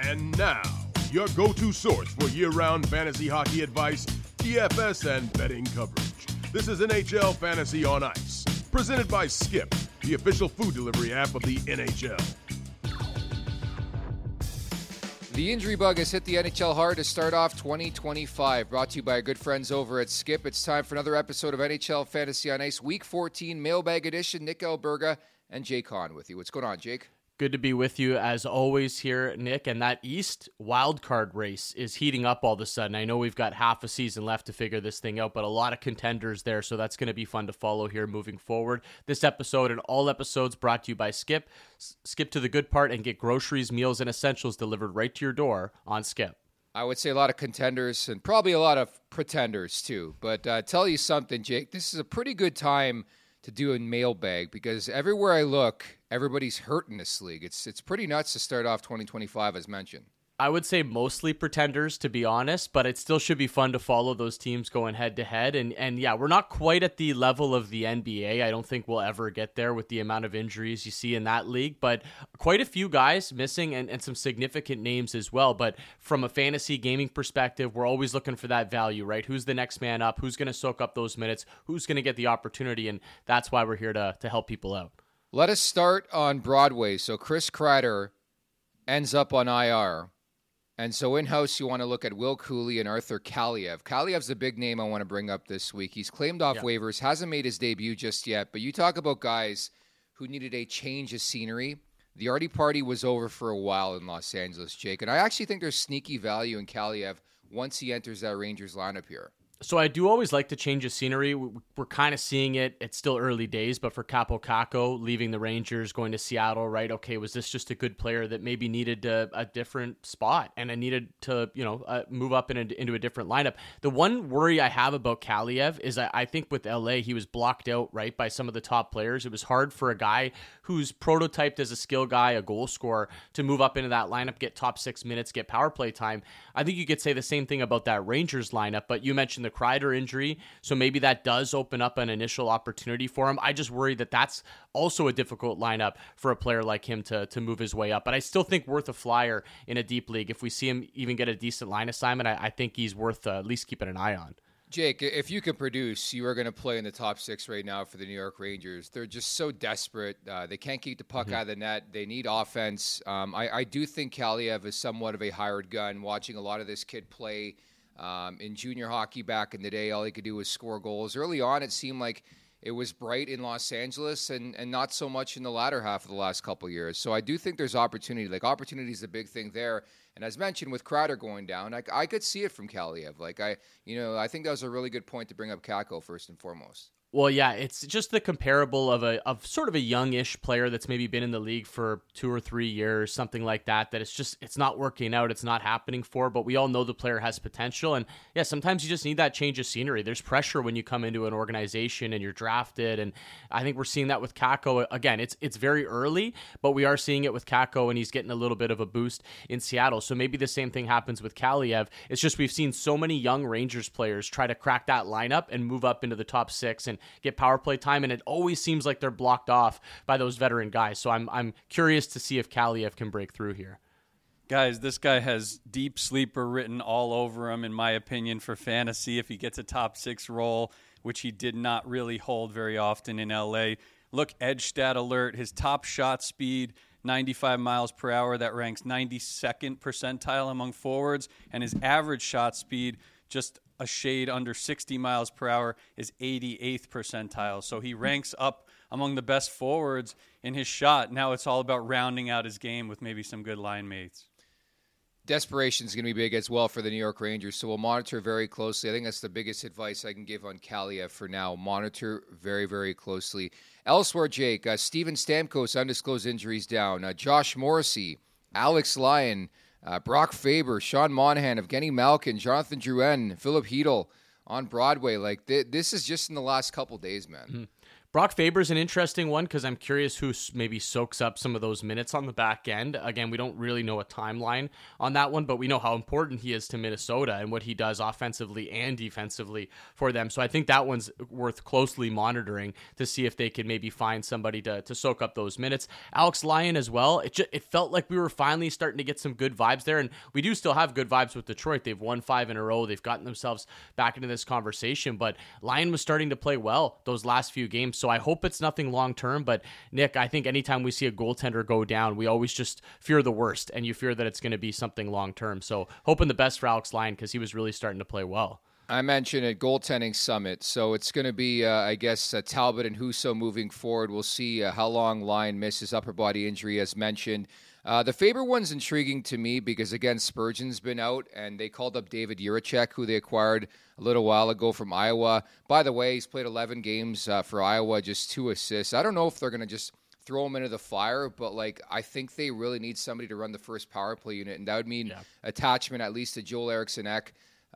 And now, your go-to source for year-round fantasy hockey advice, DFS, and betting coverage. This is NHL Fantasy on Ice, presented by Skip, the official food delivery app of the NHL. The injury bug has hit the NHL hard to start off 2025. Brought to you by our good friends over at Skip. It's time for another episode of NHL Fantasy on Ice, Week 14 Mailbag Edition. Nick Alberga and Jake Hahn with you. What's going on, Jake? Good to be with you as always here, Nick. And that East wildcard race is heating up all of a sudden. I know we've got half a season left to figure this thing out, but a lot of contenders there, so that's going to be fun to follow here moving forward. This episode and all episodes brought to you by Skip. Skip to the good part and get groceries, meals, and essentials delivered right to your door on Skip. I would say a lot of contenders and probably a lot of pretenders too. But tell you something, Jake, this is a pretty good time to do a mailbag because everywhere I look, everybody's hurt in this league. It's pretty nuts to start off 2025 as mentioned. I would say mostly pretenders, to be honest, but it still should be fun to follow those teams going head to head. And yeah, we're not quite at the level of the NBA. I don't think we'll ever get there with the amount of injuries you see in that league, but quite a few guys missing and some significant names as well. But from a fantasy gaming perspective, we're always looking for that value, right? Who's the next man up? Who's going to soak up those minutes? Who's going to get the opportunity? And that's why we're here to help people out. Let us start on Broadway. So Chris Kreider ends up on IR. And so in-house, you want to look at Will Cooley and Arthur Kaliev. Kaliev's the big name I want to bring up this week. He's claimed off waivers, hasn't made his debut just yet. But you talk about guys who needed a change of scenery. The Artie party was over for a while in Los Angeles, Jake. And I actually think there's sneaky value in Kaliev once he enters that Rangers lineup here. So I do always like to change the scenery. We're kind of seeing it. It's still early days, but for Kaapo Kakko leaving the Rangers, going to Seattle, right? Okay, was this just a good player that maybe needed a different spot and I needed to, move up into a different lineup? The one worry I have about Kaliev is I think with LA, he was blocked out, right, by some of the top players. It was hard for a guy who's prototyped as a skill guy, a goal scorer, to move up into that lineup, get top 6 minutes, get power play time. I think you could say the same thing about that Rangers lineup, but you mentioned the Kreider injury, so maybe that does open up an initial opportunity for him. I just worry that that's also a difficult lineup for a player like him to move his way up. But I still think worth a flyer in a deep league. If we see him even get a decent line assignment, I think he's worth at least keeping an eye on. Jake, if you can produce, you are going to play in the top 6 right now for the New York Rangers. They're just so desperate. They can't keep the puck out of the net. They need offense. I do think Kaliev is somewhat of a hired gun. Watching a lot of this kid play in junior hockey back in the day, all he could do was score goals. Early on, it seemed like it was bright in Los Angeles and not so much in the latter half of the last couple of years. So I do think there's opportunity. Like, opportunity is the big thing there. And as mentioned, with Kreider going down, I could see it from Kaliev. I think that was a really good point to bring up Kakko first and foremost. Well, yeah, it's just the comparable of sort of a youngish player that's maybe been in the league for 2 or 3 years, something like that, that it's not working out, it's not happening for, but we all know the player has potential. And yeah, sometimes you just need that change of scenery. There's pressure when you come into an organization and you're drafted. And I think we're seeing that with Kakko. Again, it's very early, but we are seeing it with Kakko, and he's getting a little bit of a boost in Seattle. So maybe the same thing happens with Kaliev. It's just we've seen so many young Rangers players try to crack that lineup and move up into the top 6 and get power play time, and it always seems like they're blocked off by those veteran guys. So I'm curious to see if Kaliev can break through here. Guys, this guy has deep sleeper written all over him, in my opinion, for fantasy. If he gets a top 6 role, which he did not really hold very often in LA. Look, edge stat alert, his top shot speed, 95 miles per hour. That ranks 92nd percentile among forwards, and his average shot speed, just a shade under 60 miles per hour, is 88th percentile. So he ranks up among the best forwards in his shot. Now it's all about rounding out his game with maybe some good line mates. Desperation is going to be big as well for the New York Rangers, so we'll monitor very closely. I think that's the biggest advice I can give on Kaliev for now. Monitor very, very closely. Elsewhere, Jake, Steven Stamkos, undisclosed injuries down. Josh Morrissey, Alex Lyon, Brock Faber, Sean Monahan, Evgeny Malkin, Jonathan Drouin, Philip Hedl on Broadway. This is just in the last couple days, man. Brock Faber's an interesting one because I'm curious who maybe soaks up some of those minutes on the back end. Again, we don't really know a timeline on that one, but we know how important he is to Minnesota and what he does offensively and defensively for them. So I think that one's worth closely monitoring to see if they can maybe find somebody to soak up those minutes. Alex Lyon as well. It felt like we were finally starting to get some good vibes there, and we do still have good vibes with Detroit. They've won 5 in a row. They've gotten themselves back into this conversation, but Lyon was starting to play well those last few games. So I hope it's nothing long-term, but Nick, I think anytime we see a goaltender go down, we always just fear the worst, and you fear that it's going to be something long-term. So hoping the best for Alex Lyon because he was really starting to play well. I mentioned at Goaltending Summit, so it's going to be, I guess, Talbot and Husso moving forward. We'll see how long Lyon misses upper body injury, as mentioned. The Faber one's intriguing to me because, again, Spurgeon's been out, and they called up David Jiricek, who they acquired a little while ago from Iowa. By the way, he's played 11 games for Iowa, just 2 assists. I don't know if they're going to just throw him into the fire, but I think they really need somebody to run the first power play unit, and that would mean attachment at least to Joel Eriksson-Ek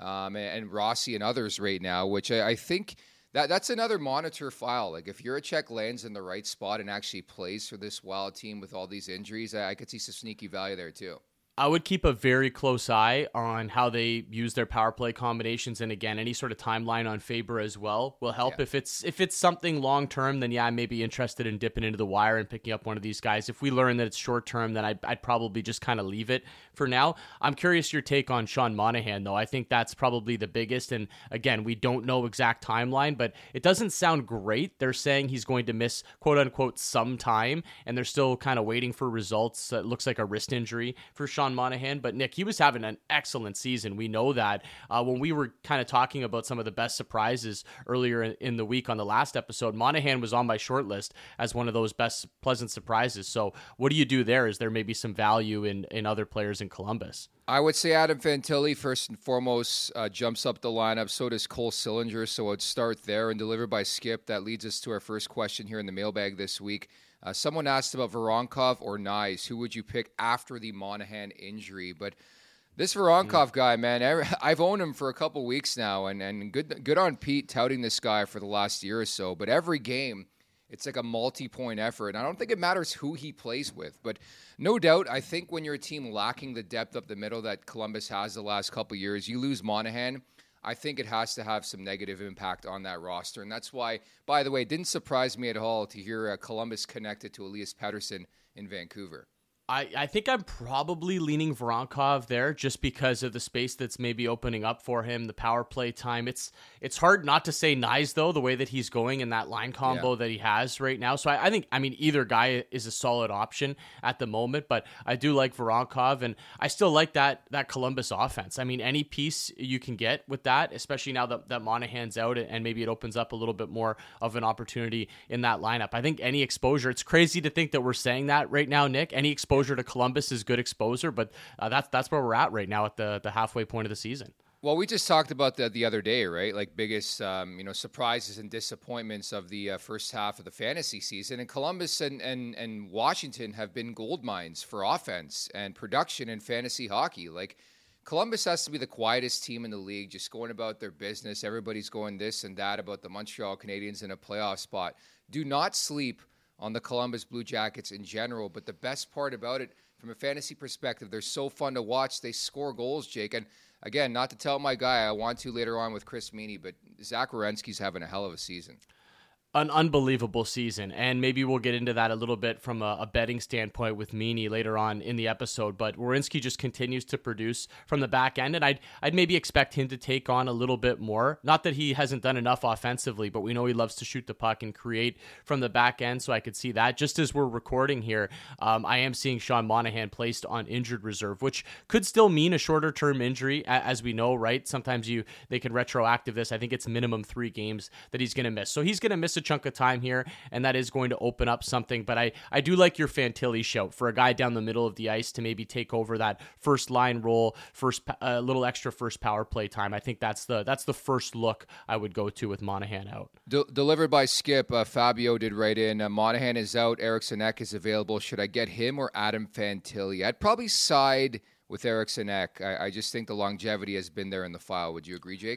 and Rossi and others right now, which I think that's another monitor file. If Jiricek lands in the right spot and actually plays for this Wild team with all these injuries, I could see some sneaky value there too. I would keep a very close eye on how they use their power play combinations, and again, any sort of timeline on Faber as well will help. Yeah. If it's something long term, then I may be interested in dipping into the wire and picking up one of these guys. If we learn that it's short term, then I'd probably just kind of leave it for now. I'm curious your take on Sean Monahan, though. I think that's probably the biggest, and again, we don't know exact timeline, but it doesn't sound great. They're saying he's going to miss quote unquote some time, and they're still kind of waiting for results. It looks like a wrist injury for Sean Monahan, but Nick, he was having an excellent season. We know that. When we were kind of talking about some of the best surprises earlier in the week on the last episode, Monahan was on my short list as one of those best pleasant surprises. So what do you do there? Is there maybe some value in other players in Columbus? I would say Adam Fantilli, first and foremost, jumps up the lineup. So does Cole Sillinger. So I'd start there, and delivered by Skip. That leads us to our first question here in the mailbag this week. Someone asked about Voronkov or Nyes. Who would you pick after the Monahan injury? But this Voronkov guy, man, I've owned him for a couple weeks now, and good on Pete touting this guy for the last year or so. But every game, it's like a multi-point effort. And I don't think it matters who he plays with. But no doubt, I think when you're a team lacking the depth up the middle that Columbus has the last couple years, you lose Monahan, I think it has to have some negative impact on that roster. And that's why, by the way, it didn't surprise me at all to hear Columbus connected to Elias Pettersson in Vancouver. I think I'm probably leaning Voronkov there just because of the space that's maybe opening up for him, the power play time. It's hard not to say Nyes, though, the way that he's going in that line combo that he has right now. So I think either guy is a solid option at the moment, but I do like Voronkov, and I still like that Columbus offense. Any piece you can get with that, especially now that Monahan's out, and maybe it opens up a little bit more of an opportunity in that lineup. I think any exposure, it's crazy to think that we're saying that right now, Nick, any exposure to Columbus is good exposure, but that's where we're at right now at the halfway point of the season. Well, we just talked about that the other day, right? Biggest surprises and disappointments of the first half of the fantasy season. And Columbus and Washington have been gold mines for offense and production in fantasy hockey. Columbus has to be the quietest team in the league, just going about their business. Everybody's going this and that about the Montreal Canadiens in a playoff spot. Do not sleep on the Columbus Blue Jackets in general, but the best part about it, from a fantasy perspective, they're so fun to watch. They score goals, Jake. And again, not to tell my guy, I want to later on with Chris Meany, but Zach Werenski's having a hell of a season. An unbelievable season, and maybe we'll get into that a little bit from a betting standpoint with Meany later on in the episode, but Werenski just continues to produce from the back end, and I'd maybe expect him to take on a little bit more. Not that he hasn't done enough offensively, but we know he loves to shoot the puck and create from the back end, so I could see that. Just as we're recording here, I am seeing Sean Monahan placed on injured reserve, which could still mean a shorter-term injury, as we know, right? Sometimes they can retroactive this. I think it's minimum 3 games that he's going to miss. So he's going to miss a chunk of time here, and that is going to open up something. But I do like your Fantilli shout for a guy down the middle of the ice to maybe take over that first line role, a little extra first power play time. I think that's the first look I would go to with Monahan out. Delivered by Skip, Fabio did write in, Monahan is out, Eriksson-Ek is available. Should I get him or Adam Fantilli? I'd probably side with Eriksson-Ek. I just think the longevity has been there in the file. Would you agree, Jake?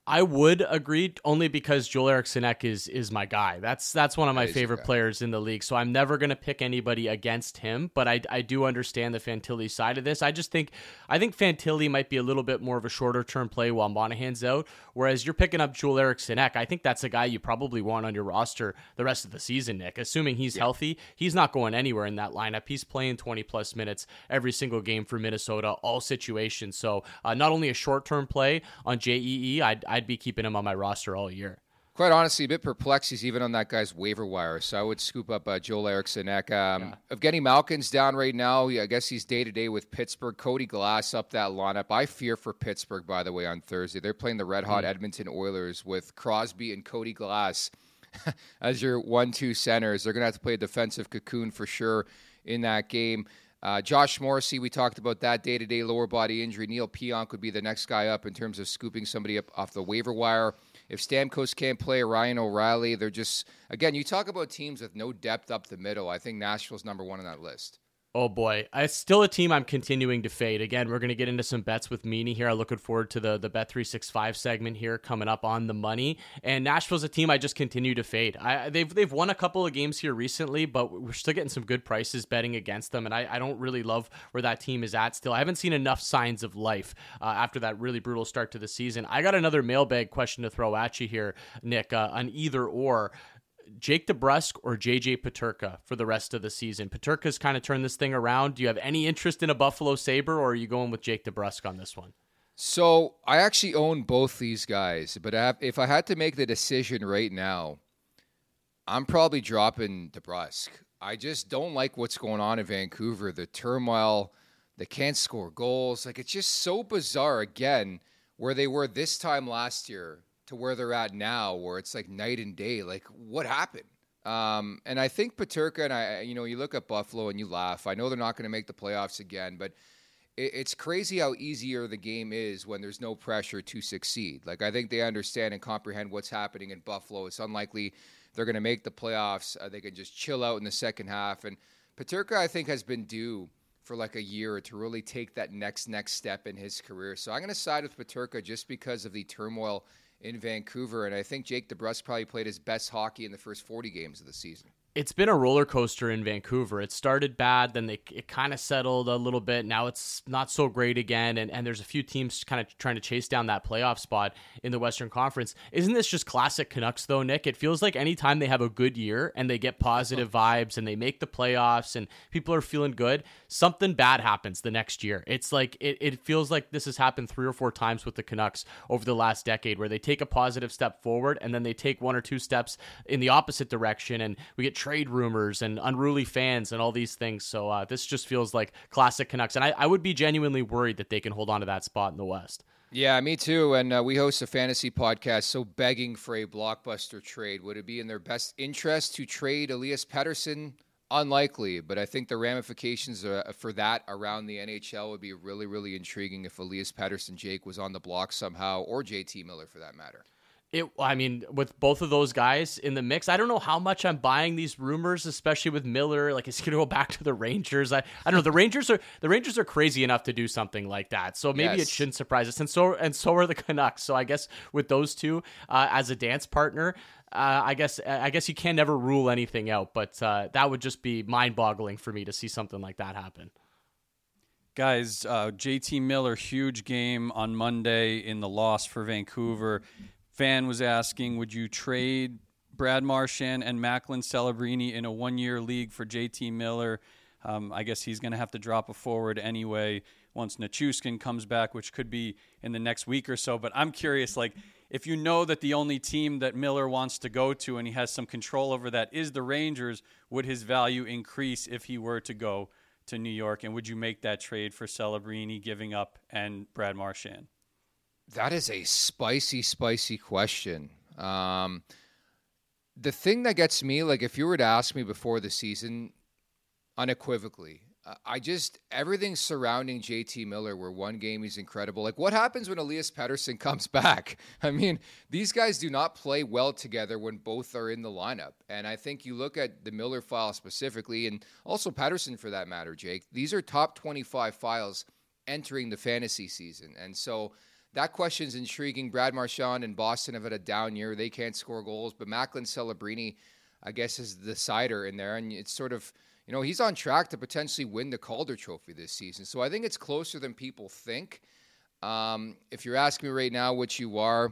I would agree, only because Joel Eriksson Ek is my guy. That's one of my favorite players in the league. So I'm never going to pick anybody against him, but I do understand the Fantilli side of this. I think Fantilli might be a little bit more of a shorter term play while Monahan's out, whereas you're picking up Joel Eriksson Ek. I think that's a guy you probably want on your roster the rest of the season, Nick. Assuming he's healthy, he's not going anywhere in that lineup. He's playing 20 plus minutes every single game for Minnesota, all situations. So not only a short term play on JEE, I'd be keeping him on my roster all year. Quite honestly, a bit perplexed he's even on that guy's waiver wire, so I would scoop up Joel Eriksson Ek. Evgeny Malkin's down right now. I guess he's day-to-day with Pittsburgh. Cody Glass up that lineup. I fear for Pittsburgh, by the way, on Thursday. They're playing the red-hot Edmonton Oilers with Crosby and Cody Glass as your 1-2 centers. They're going to have to play a defensive cocoon for sure in that game. Josh Morrissey, we talked about that day-to-day lower body injury. Neil Pionk would be the next guy up in terms of scooping somebody up off the waiver wire. If Stamkos can't play, Ryan O'Reilly, they're just, again, you talk about teams with no depth up the middle. I think Nashville's number one on that list. Oh boy, it's still a team I'm continuing to fade. Again, we're going to get into some bets with Meany here. I'm looking forward to the Bet365 segment here coming up on the money. And Nashville's a team I just continue to fade. They've won a couple of games here recently, but we're still getting some good prices betting against them. And I don't really love where that team is at still. I haven't seen enough signs of life after that really brutal start to the season. I got another mailbag question to throw at you here, Nick, on either or. Jake DeBrusk or JJ Peterka for the rest of the season? Peterka's kind of turned this thing around. Do you have any interest in a Buffalo Sabre, or are you going with Jake DeBrusk on this one? So I actually own both these guys, but if I had to make the decision right now, I'm probably dropping DeBrusk. I just don't like what's going on in Vancouver. The turmoil, they can't score goals. Like, it's just so bizarre, again, where they were this time last year to where they're at now, where it's like night and day. Like, what happened? And I think Peterka, and you look at Buffalo and you laugh. I know they're not going to make the playoffs again, but it's crazy how easier the game is when there's no pressure to succeed. Like, I think they understand and comprehend what's happening in Buffalo. It's unlikely they're going to make the playoffs. They can just chill out in the second half. And Peterka, I think, has been due for like a year to really take that next step in his career. So I'm going to side with Peterka just because of the turmoil in Vancouver, and I think Jake DeBrusk probably played his best hockey in the first 40 games of the season. It's been a roller coaster in Vancouver. It started bad, then it kind of settled a little bit. Now it's not so great again, and there's a few teams kind of trying to chase down that playoff spot in the Western Conference. Isn't this just classic Canucks, though, Nick? It feels like anytime they have a good year and they get positive vibes and they make the playoffs and people are feeling good, something bad happens the next year. It's like it feels like this has happened 3 or 4 times with the Canucks over the last decade, where they take a positive step forward and then they take 1 or 2 steps in the opposite direction, and we get trade rumors and unruly fans and all these things. So this just feels like classic Canucks. And I would be genuinely worried that they can hold on to that spot in the West. Yeah, me too. And we host a fantasy podcast, so begging for a blockbuster trade. Would it be in their best interest to trade Elias Pettersson? Unlikely, but I think the ramifications for that around the NHL would be really, really intriguing if Elias Pettersson, Jake, was on the block somehow, or JT Miller for that matter. With both of those guys in the mix, I don't know how much I'm buying these rumors, especially with Miller. Like, is he going to go back to the Rangers? I don't know. The Rangers are crazy enough to do something like that. So maybe It shouldn't surprise us. And so are the Canucks. So I guess with those two as a dance partner, I guess you can never rule anything out. But that would just be mind-boggling for me to see something like that happen. Guys, JT Miller, huge game on Monday in the loss for Vancouver. Fan was asking, would you trade Brad Marchand and Macklin Celebrini in a 1-year league for JT Miller? I guess he's going to have to drop a forward anyway once Nichushkin comes back, which could be in the next week or so. But I'm curious, like, if you know that the only team that Miller wants to go to and he has some control over that is the Rangers, would his value increase if he were to go to New York? And would you make that trade for Celebrini giving up and Brad Marchand? That is a spicy question. The thing that gets me, like, if you were to ask me before the season, unequivocally, everything surrounding JT Miller, where one game he's incredible. Like, what happens when Elias Pettersson comes back? I mean, these guys do not play well together when both are in the lineup. And I think you look at the Miller file specifically, and also Pettersson for that matter, Jake, these are top 25 files entering the fantasy season. And so that question's intriguing. Brad Marchand and Boston have had a down year. They can't score goals. But Macklin Celebrini, I guess, is the decider in there. And it's sort of, he's on track to potentially win the Calder Trophy this season. So I think it's closer than people think. If you're asking me right now what you are,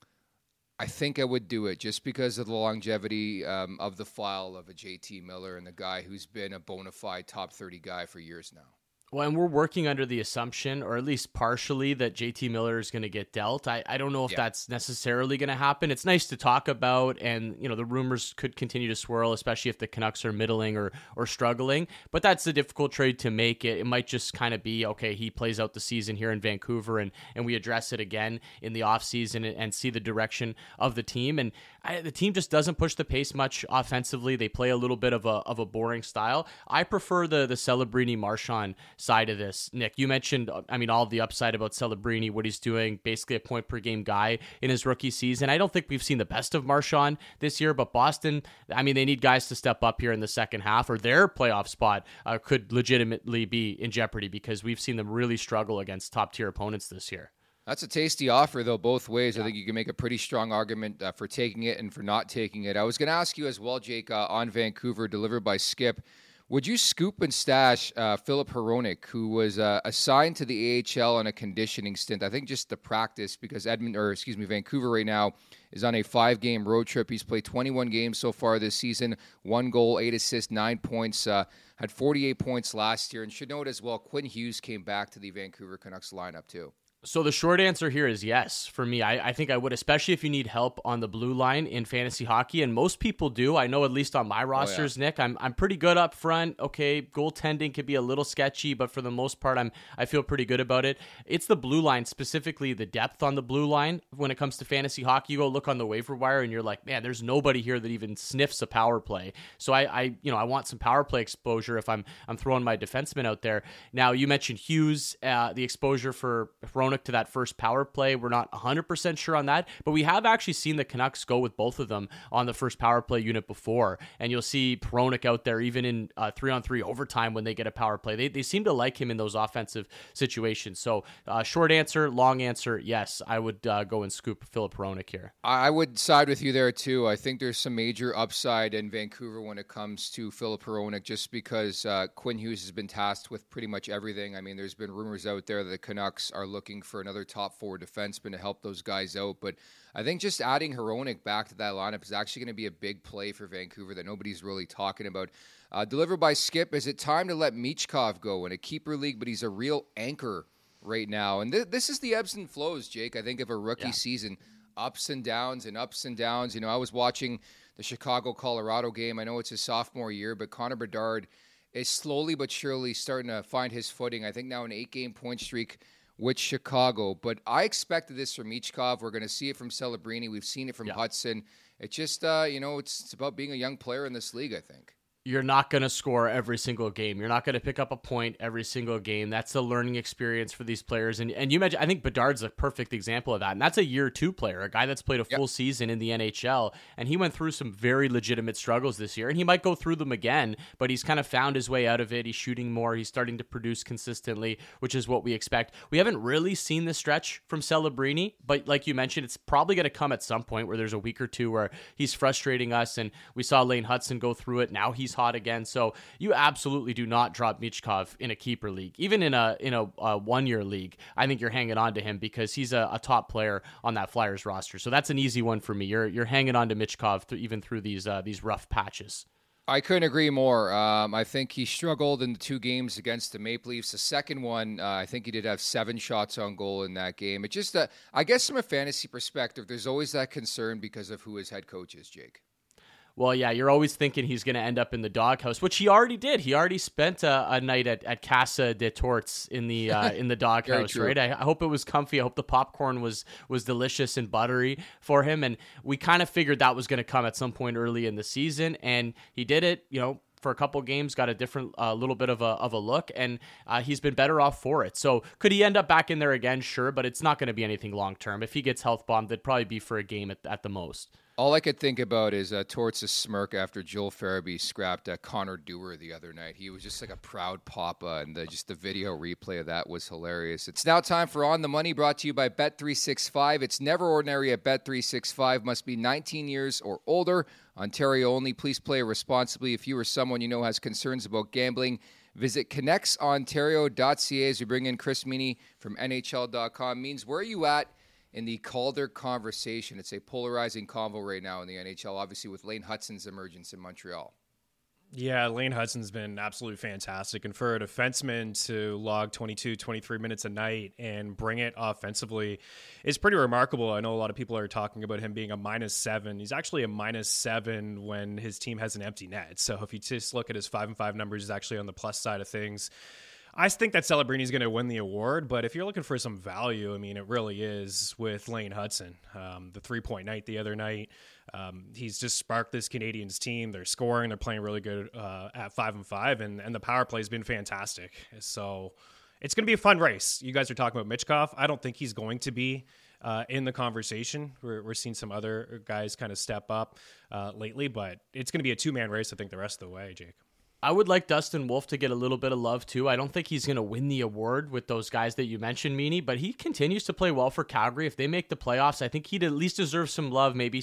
I think I would do it just because of the longevity of the file of a JT Miller and the guy who's been a bona fide top 30 guy for years now. Well, and we're working under the assumption, or at least partially, that JT Miller is going to get dealt. I don't know if that's necessarily going to happen. It's nice to talk about, and the rumors could continue to swirl, especially if the Canucks are middling or struggling. But that's a difficult trade to make. It might just kind of be, okay, he plays out the season here in Vancouver, and we address it again in the offseason and see the direction of the team. And the team just doesn't push the pace much offensively. They play a little bit of a boring style. I prefer the Celebrini-Marchand side of this. Nick, you mentioned, all of the upside about Celebrini, what he's doing, basically a point-per-game guy in his rookie season. I don't think we've seen the best of Marchand this year, but Boston, they need guys to step up here in the second half, or their playoff spot could legitimately be in jeopardy because we've seen them really struggle against top-tier opponents this year. That's a tasty offer, though, both ways. Yeah. I think you can make a pretty strong argument for taking it and for not taking it. I was going to ask you as well, Jake, on Vancouver, delivered by Skip. Would you scoop and stash Filip Hronek, who was assigned to the AHL on a conditioning stint? I think just the practice, because Vancouver right now is on a 5-game road trip. He's played 21 games so far this season, 1 goal, 8 assists, 9 points, had 48 points last year. And should note as well, Quinn Hughes came back to the Vancouver Canucks lineup too. So the short answer here is yes for me. I think I would, especially if you need help on the blue line in fantasy hockey, and most people do. I know at least on my rosters, Nick, I'm pretty good up front. Okay, goaltending could be a little sketchy, but for the most part, I feel pretty good about it. It's the blue line, specifically the depth on the blue line. When it comes to fantasy hockey, you go look on the waiver wire, and you're like, man, there's nobody here that even sniffs a power play. So I want some power play exposure if I'm throwing my defenseman out there. Now you mentioned Hughes, the exposure for Hronek to that first power play. We're not 100% sure on that, but we have actually seen the Canucks go with both of them on the first power play unit before, and you'll see Hronek out there even in 3-on-3 overtime when they get a power play. They seem to like him in those offensive situations. So short answer, long answer, yes, I would go and scoop Filip Hronek here. I would side with you there too. I think there's some major upside in Vancouver when it comes to Filip Hronek, just because Quinn Hughes has been tasked with pretty much everything. There's been rumors out there that the Canucks are looking for another top 4 defenseman to help those guys out. But I think just adding Hronek back to that lineup is actually going to be a big play for Vancouver that nobody's really talking about. Delivered by Skip, is it time to let Michkov go in a keeper league, but he's a real anchor right now? And this is the ebbs and flows, Jake, I think, of a rookie season. Ups and downs and ups and downs. I was watching the Chicago-Colorado game. I know it's his sophomore year, but Connor Bedard is slowly but surely starting to find his footing. I think now an 8-game point streak with Chicago. But I expected this from Michkov. We're going to see it from Celebrini. We've seen it from Hudson. It's just, it's about being a young player in this league, I think. You're not going to score every single game. You're not going to pick up a point every single game. That's the learning experience for these players. And you mentioned, I think Bedard's a perfect example of that. And that's a year 2 player, a guy that's played a full season in the NHL. And he went through some very legitimate struggles this year. And he might go through them again, but he's kind of found his way out of it. He's shooting more. He's starting to produce consistently, which is what we expect. We haven't really seen the stretch from Celebrini, but like you mentioned, it's probably going to come at some point where there's a week or two where he's frustrating us. And we saw Lane Hudson go through it. Now he's hot again. So you absolutely do not drop Michkov in a keeper league. Even in a 1-year league, I think you're hanging on to him because he's a top player on that Flyers roster. So that's an easy one for me. You're hanging on to Michkov even through these rough patches. I couldn't agree more. I think he struggled in the 2 games against the Maple Leafs. The second one, I think he did have 7 shots on goal in that game. It just, I guess from a fantasy perspective, there's always that concern because of who his head coach is, Jake. Well, yeah, you're always thinking he's going to end up in the doghouse, which he already did. He already spent a night at Casa de Torts in the doghouse, right? I hope it was comfy. I hope the popcorn was delicious and buttery for him. And we kind of figured that was going to come at some point early in the season, and he did it. For a couple games, got a different little bit of a look, and he's been better off for it. So could he end up back in there again? Sure, but it's not going to be anything long term. If he gets health bombed, it'd probably be for a game at the most. All I could think about is Torts' smirk after Joel Farabee scrapped Connor Dewar the other night. He was just like a proud papa, and just the video replay of that was hilarious. It's now time for On the Money, brought to you by Bet365. It's never ordinary at Bet365. Must be 19 years or older. Ontario only. Please play responsibly. If you or someone you know has concerns about gambling, visit connectsontario.ca as we bring in Chris Meany from NHL.com. Means, where are you at in the Calder conversation? It's a polarizing convo right now in the NHL, obviously with Lane Hutson's emergence in Montreal. Yeah, Lane Hutson's been absolutely fantastic. And for a defenseman to log 22, 23 minutes a night and bring it offensively is pretty remarkable. I know a lot of people are talking about him being a -7. He's actually a -7 when his team has an empty net. So if you just look at his 5-5 numbers, he's actually on the plus side of things. I think that Celebrini's going to win the award, but if you're looking for some value, I mean, it really is with Lane Hutson. The 3-point night the other night, he's just sparked this Canadiens team. They're scoring. They're playing really good at 5-5, and the power play has been fantastic. So it's going to be a fun race. You guys are talking about Michkov. I don't think he's going to be in the conversation. We're seeing some other guys kind of step up lately, but it's going to be a two-man race, I think, the rest of the way, Jake. I would like Dustin Wolf to get a little bit of love too. I don't think he's going to win the award with those guys that you mentioned, Meany, but he continues to play well for Calgary. If they make the playoffs, I think he'd at least deserve some love, maybe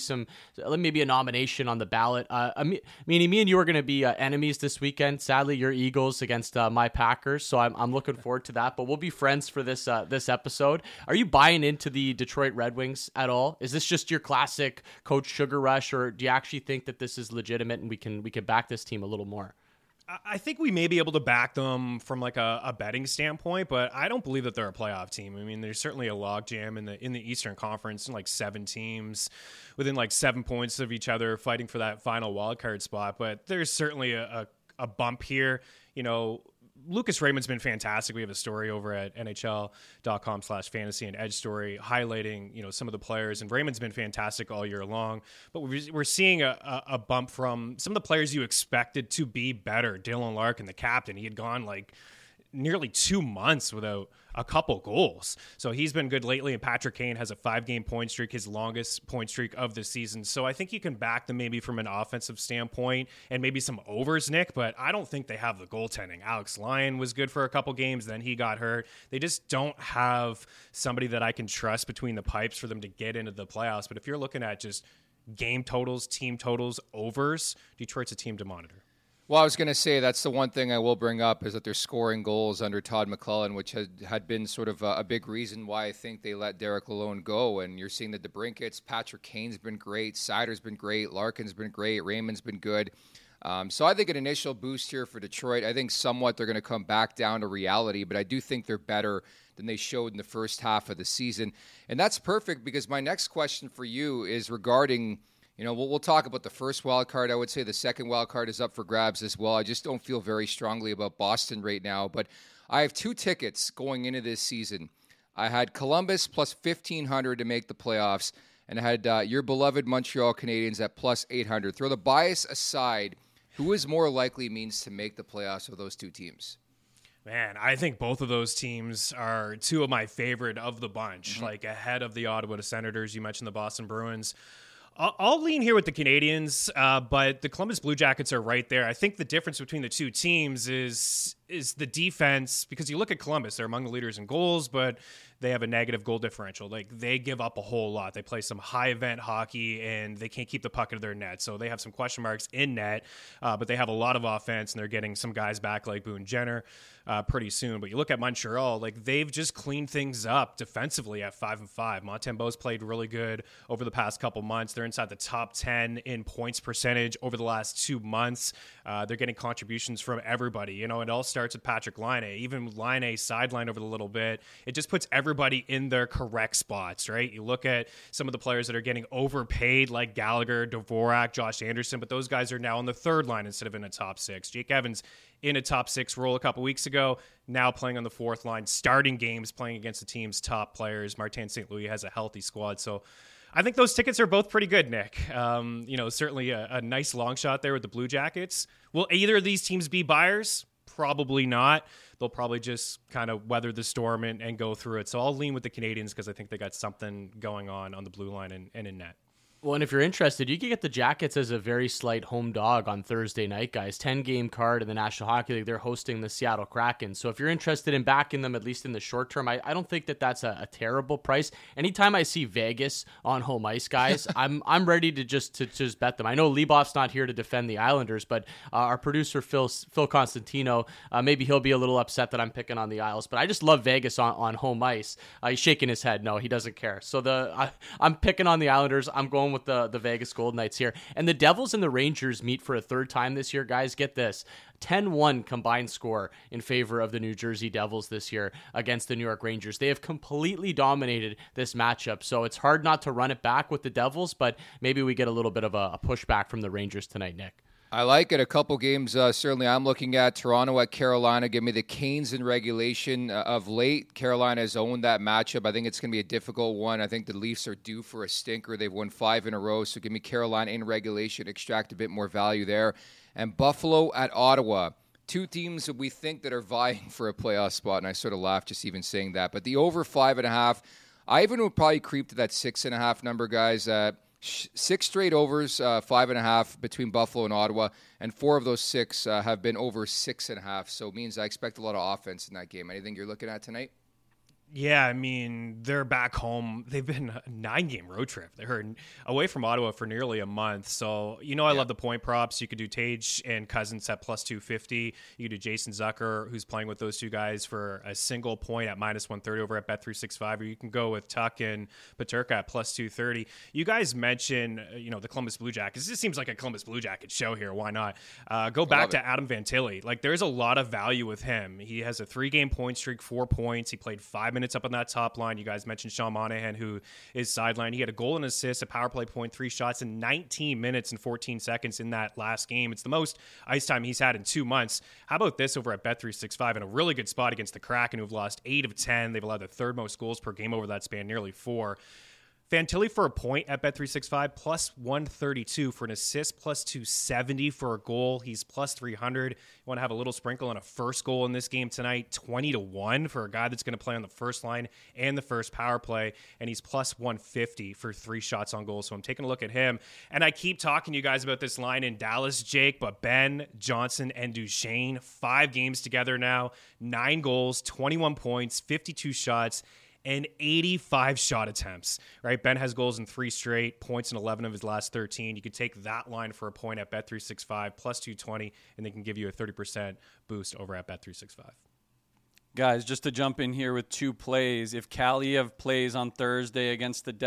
a nomination on the ballot. Meany, me and you are going to be enemies this weekend. Sadly, your Eagles against my Packers, so I'm looking forward to that. But we'll be friends for this episode. Are you buying into the Detroit Red Wings at all? Is this just your classic Coach Sugar Rush, or do you actually think that this is legitimate and we can back this team a little more? I think we may be able to back them from like a betting standpoint, but I don't believe that they're a playoff team. I mean, there's certainly a logjam in the Eastern Conference, and like 7 teams within like 7 points of each other fighting for that final wildcard spot. But there's certainly a bump here. You know, Lucas Raymond's been fantastic. We have a story over at NHL.com/fantasy and Edge Story highlighting, you know, some of the players, and Raymond's been fantastic all year long. But we're seeing a bump from some of the players you expected to be better. Dylan Larkin, the captain, he had gone like nearly 2 months without a couple goals. So he's been good lately, and Patrick Kane has a 5-game point streak, his longest point streak of the season. So I think you can back them maybe from an offensive standpoint and maybe some overs, Nick, but I don't think they have the goaltending. Alex Lyon was good for a couple games, then he got hurt. They just don't have somebody that I can trust between the pipes for them to get into the playoffs. But if you're looking at just game totals, team totals, overs, Detroit's a team to monitor. Well, I was going to say that's the one thing I will bring up is that they're scoring goals under Todd McLellan, which had been sort of a big reason why I think they let Derek Lalonde go. And you're seeing the DeBrincats, Patrick Kane's been great, Seider's been great, Larkin's been great, Raymond's been good. So I think an initial boost here for Detroit. I think somewhat they're going to come back down to reality, but I do think they're better than they showed in the first half of the season. And that's perfect because my next question for you is regarding, you know, we'll talk about the first wild card. I would say the second wild card is up for grabs as well. I just don't feel very strongly about Boston right now. But I have 2 tickets going into this season. I had Columbus plus 1,500 to make the playoffs, and I had your beloved Montreal Canadiens at plus 800. Throw the bias aside, who is more likely means to make the playoffs of those 2 teams? Man, I think both of those teams are 2 of my favorite of the bunch, like ahead of the Ottawa Senators. You mentioned the Boston Bruins. I'll lean here with the Canadiens, but the Columbus Blue Jackets are right there. I think the difference between the 2 teams is the defense, because you look at Columbus, they're among the leaders in goals, but they have a negative goal differential. Like, they give up a whole lot. They play some high-event hockey, and they can't keep the puck out of their net. So they have some question marks in net, but they have a lot of offense, and they're getting some guys back like Boone Jenner pretty soon. But you look at Montreal, like, they've just cleaned things up defensively at 5-5. Montembeau's played really good over the past couple months. They're inside the top 10 in points percentage over the last 2 months. They're getting contributions from everybody. You know, it all starts with Patrick Laine. Even Laine sidelined over a little bit. It just puts everybody in their correct spots, right? You look at some of the players that are getting overpaid, like Gallagher, Dvorak, Josh Anderson, but those guys are now on the third line instead of in a top 6. Jake Evans in a top 6 role a couple weeks ago, now playing on the 4th line, starting games, playing against the team's top players. Martin St. Louis has a healthy squad, so I think those tickets are both pretty good, Nick. You know, certainly a nice long shot there with the Blue Jackets. Will either of these teams be buyers? Probably not. They'll probably just kind of weather the storm and go through it. So I'll lean with the Canadiens because I think they got something going on the blue line and in net. Well, and if you're interested, you can get the Jackets as a very slight home dog on Thursday night, guys. 10-game card in the National Hockey League. They're hosting the Seattle Kraken. So if you're interested in backing them, at least in the short term, I don't think that's a terrible price. Anytime I see Vegas on home ice, guys, I'm ready to just bet them. I know Leboff's not here to defend the Islanders, but our producer Phil Constantino, maybe he'll be a little upset that I'm picking on the Isles. But I just love Vegas on home ice. He's shaking his head. No, he doesn't care. So I'm picking on the Islanders. I'm going with the Vegas Golden Knights here. And the Devils and the Rangers meet for a third time this year, guys. Get this. 10-1 combined score in favor of the New Jersey Devils this year against the New York Rangers. They have completely dominated this matchup, so it's hard not to run it back with the Devils, but maybe we get a little bit of a pushback from the Rangers tonight, Nick. I like it. A couple games, certainly I'm looking at. Toronto at Carolina. Give me the Canes in regulation. Of late, Carolina has owned that matchup. I think it's going to be a difficult one. I think the Leafs are due for a stinker. They've won 5 in a row, so give me Carolina in regulation. Extract a bit more value there. And Buffalo at Ottawa. Two teams that we think that are vying for a playoff spot, and I sort of laugh just even saying that. But the over 5.5, I even would probably creep to that 6.5 number, guys. 6 straight overs, 5.5 between Buffalo and Ottawa, and 4 of those 6 have been over 6.5. So it means I expect a lot of offense in that game. Anything you're looking at tonight? Yeah, I mean, they're back home. They've been a 9-game road trip. They're away from Ottawa for nearly a month. So, I love the point props. You could do Tage and Cousins at plus 250. You could do Jason Zucker, who's playing with those two guys for a single point at minus 130 over at Bet365. Or you can go with Tuck and Peterka at plus 230. You guys mentioned, the Columbus Blue Jackets. This seems like a Columbus Blue Jackets show here. Why not? Go back to Adam Fantilli. Like, there's a lot of value with him. He has a 3-game point streak, 4 points. He played 5 minutes up on that top line. You guys mentioned Sean Monahan, who is sidelined. He had a goal and assist, a power play point, 3 shots in 19 minutes and 14 seconds in that last game. It's the most ice time he's had in 2 months. How about this over at Bet365 in a really good spot against the Kraken, who've lost 8 of 10. They've allowed the 3rd most goals per game over that span, nearly 4. Fantilli for a point at Bet365, plus 132 for an assist, plus 270 for a goal. He's plus 300. You want to have a little sprinkle on a first goal in this game tonight, 20-1 for a guy that's going to play on the first line and the first power play, and he's plus 150 for 3 shots on goal. So I'm taking a look at him, and I keep talking to you guys about this line in Dallas, Jake, but Ben, Johnson, and Duchesne, 5 games together now, 9 goals, 21 points, 52 shots, and 85 shot attempts, right? Ben has goals in 3 straight, points in 11 of his last 13. You could take that line for a point at Bet365, plus 220, and they can give you a 30% boost over at Bet365. Guys, just to jump in here with 2 plays, if Kaliev plays on Thursday against the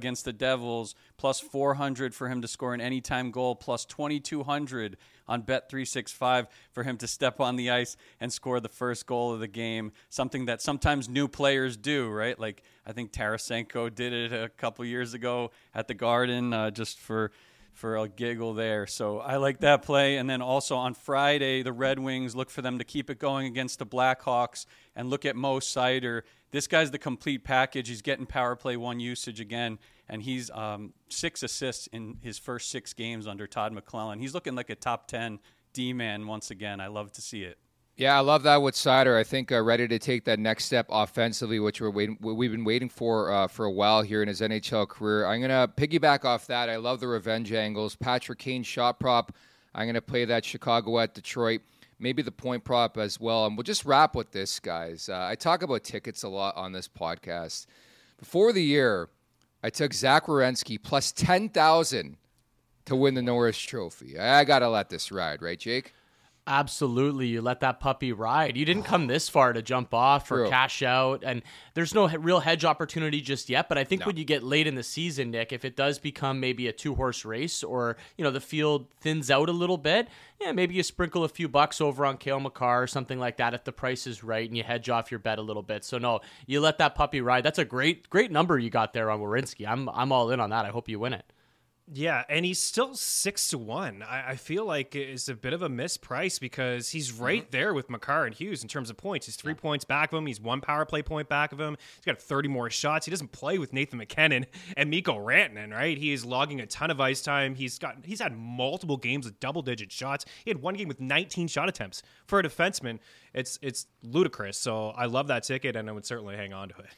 Devils, plus 400 for him to score an anytime goal, plus 2,200 on Bet365 for him to step on the ice and score the first goal of the game, something that sometimes new players do, right? Like I think Tarasenko did it a couple years ago at the Garden just for a giggle there. So I like that play. And then also on Friday, the Red Wings, look for them to keep it going against the Blackhawks, and look at Mo Seider. This guy's the complete package. He's getting power play 1 usage again, and he's 6 assists in his first 6 games under Todd McClellan. He's looking like a top 10 D-man once again. I love to see it. Yeah, I love that with Seider. I think ready to take that next step offensively, which we've been waiting for a while here in his NHL career. I'm going to piggyback off that. I love the revenge angles. Patrick Kane shot prop. I'm going to play that Chicago at Detroit. Maybe the point prop as well. And we'll just wrap with this, guys. I talk about tickets a lot on this podcast. Before the year, I took Zach Werenski plus 10,000 to win the Norris Trophy. I got to let this ride, right, Jake? Absolutely. You let that puppy ride. You didn't come this far to jump off or cash out, and there's no real hedge opportunity just yet. But I think when you get late in the season, Nick, if it does become maybe a 2-horse race, or the field thins out a little bit, maybe you sprinkle a few bucks over on Cale Makar or something like that if the price is right, and you hedge off your bet a little bit. So no, you let that puppy ride. That's a great number you got there on Werenski. I'm all in on that. I hope you win it. Yeah, and he's still 6-1. I feel like it's a bit of a misprice because he's right there with Makar and Hughes in terms of points. He's 3 points back of him. He's 1 power play point back of him. He's got 30 more shots. He doesn't play with Nathan McKinnon and Mikko Rantanen, right? He is logging a ton of ice time. He's had multiple games with double-digit shots. He had 1 game with 19 shot attempts. For a defenseman, it's ludicrous. So I love that ticket, and I would certainly hang on to it.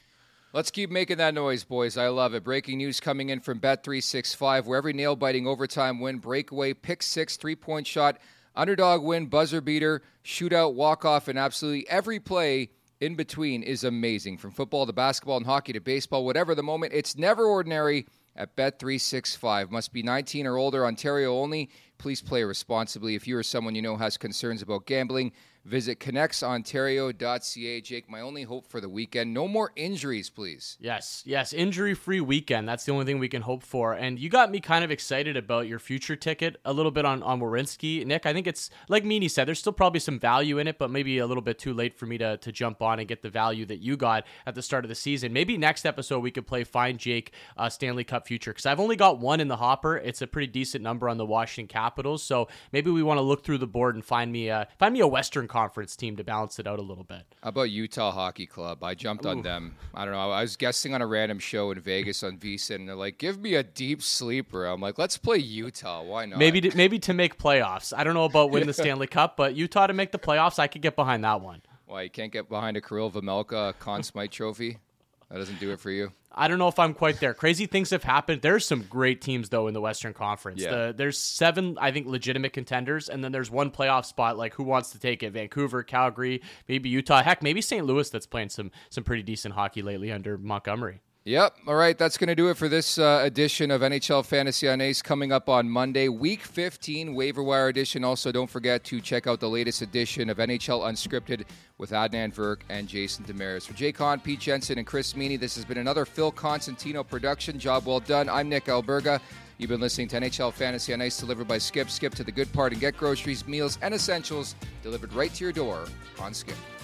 Let's keep making that noise, boys. I love it. Breaking news coming in from Bet365, where every nail-biting overtime win, breakaway, pick six, three-point shot, underdog win, buzzer beater, shootout, walk-off, and absolutely every play in between is amazing. From football to basketball and hockey to baseball, whatever the moment, it's never ordinary at Bet365. Must be 19 or older, Ontario only. Please play responsibly. If you or someone you know has concerns about gambling, visit connectsontario.ca. Jake, my only hope for the weekend, no more injuries, please. Yes, injury-free weekend. That's the only thing we can hope for. And you got me kind of excited about your future ticket a little bit on Werenski. Nick, I think it's, like Meany said, there's still probably some value in it, but maybe a little bit too late for me to jump on and get the value that you got at the start of the season. Maybe next episode we could play Find Jake Stanley Cup future, because I've only got one in the hopper. It's a pretty decent number on the Washington Capitals, so maybe we want to look through the board and find me a Western Conference team to balance it out a little bit. How about Utah Hockey Club? I jumped on them. I don't know. I was guesting on a random show in Vegas on VSiN, and they're like, give me a deep sleeper. I'm like, let's play Utah. Why not? Maybe to make playoffs. I don't know about win the Stanley Cup, but Utah to make the playoffs, I could get behind that one. Why, you can't get behind a Kirill Vejmelka Conn Smythe trophy? That doesn't do it for you? I don't know if I'm quite there. Crazy things have happened. There's some great teams, though, in the Western Conference. Yeah. There's 7, I think, legitimate contenders, and then there's one playoff spot, like who wants to take it? Vancouver, Calgary, maybe Utah. Heck, maybe St. Louis that's playing some pretty decent hockey lately under Montgomery. Yep. All right. That's going to do it for this edition of NHL Fantasy on Ace. Coming up on Monday, Week 15 Waiver Wire Edition. Also, don't forget to check out the latest edition of NHL Unscripted with Adnan Virk and Jason Demaris. For Jay Kahn, Pete Jensen, and Chris Meany, this has been another Phil Constantino production. Job well done. I'm Nick Alberga. You've been listening to NHL Fantasy on Ice, delivered by Skip. Skip to the good part and get groceries, meals, and essentials delivered right to your door on Skip.